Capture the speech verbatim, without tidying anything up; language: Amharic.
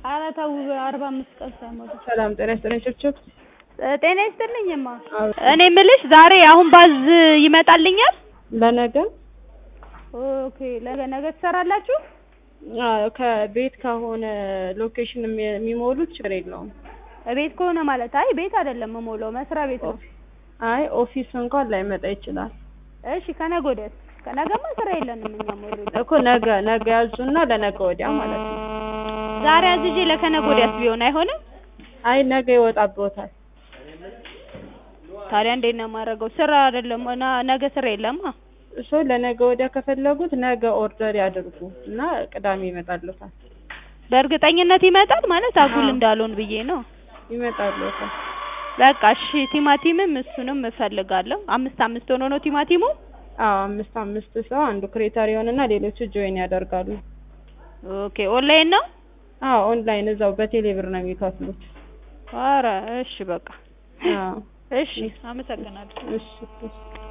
ኧረ ተው አርባ አምስት ቀን ሳይሞላ ሰላም ጤና ይስጥልኝ ችብችብ ጤና ይስጥልኝማ እኔ የምልሽ ዛሬ አሁን ባዝ ይመጣልኛል ለነገ ኦኬ ለነገ ትሰራላችሁ አዎ ከቤት ከሆነ ሎኬሽን የሚሞሉት ችግር የለውም ቤት ከሆነ ማለት አይ ቤት አይደለም የምሞላው መስሪያ ቤት ነው አይ ኦፊስ እንኳን ላይመጣ ይችላል እሺ ከነገ ወዲያ ከነገማ ስራ የለንም እኛ ሞሪ እኮ ነገ ነገ ያዙና ለነገ ወዲያ ማለት ነው ዛሬ አዝዤ ለከነገ ወዲያስ ቢሆን አይሆንም አይ ነገ ይወጣብዎታል ታዲያ እንዴት ነው የማደርገው ስራ አይደለም እና ነገ ስራ የለማ እሱ ለነገ ወዲያ ከፈለጉት ነገ ኦርደር ያድርጉ እና ቅዳሜ ይመጣልዎታል በእርግጠኝነት ይመጣል ማለት አጉል እንዳልሆን ብዬ ነው ይመጣልዎታል በቃ እሺ ቲማቲምም እሱንም እፈልጋለሁ አምስት አምስት ሆኖ ነው ቲማቲሙ አዎ አምስት አምስት ሰው አንዱ ክሬተር ይሆንና ሌሎቹ ጆይን ያደርጋሉ ኦኬ ኦንላይን ነው አዎ ኦንላይን እዛው በቴሌ ብር ነው የሚከፍሉት ኧረ እሺ በቃ አዎ እሺ አመሰግናለሁ እሺ